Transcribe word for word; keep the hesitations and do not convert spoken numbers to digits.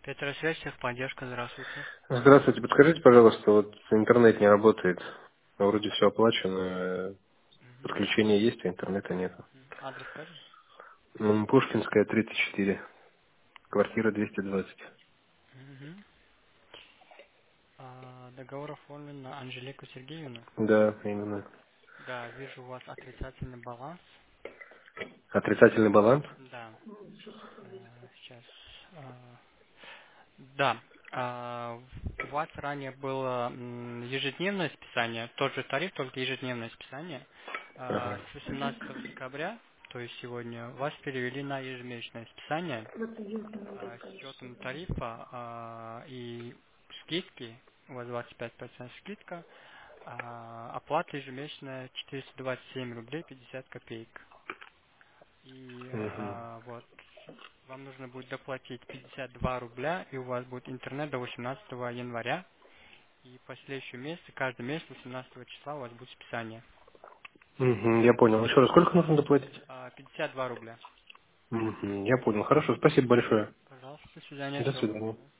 Петр Связь, техподдержка, здравствуйте. Здравствуйте, подскажите, пожалуйста, вот интернет не работает. Вроде все оплачено, э, Мгм. подключение есть, а интернета нет. Мгм. Адрес скажешь? Ну, Пушкинская, тридцать четыре, квартира двести двадцать. Мгм. А, договор оформлен на Анжелику Сергеевну. Да, именно. Да, вижу у вас отрицательный баланс. Отрицательный баланс? Да, а, сейчас. а, да, а, у вас ранее было м, ежедневное списание, тот же тариф, только ежедневное списание. А, Ага. с восемнадцатого декабря, то есть сегодня, вас перевели на ежемесячное списание. А, с учетом тарифа а, и скидки, у вас двадцать пять процентов скидка, а, оплата ежемесячная четыреста двадцать семь рублей пятьдесят копеек. И Мгм. а, вот вам нужно будет доплатить пятьдесят два рубля, и у вас будет интернет до восемнадцатого января. И по следующему месяцу, каждый месяц восемнадцатого числа у вас будет списание. Мгм, я понял. Еще раз, сколько нужно доплатить? А, пятьдесят два рубля. Мгм, я понял. Хорошо, спасибо большое. Пожалуйста, до свидания, До всего свидания. хорошего.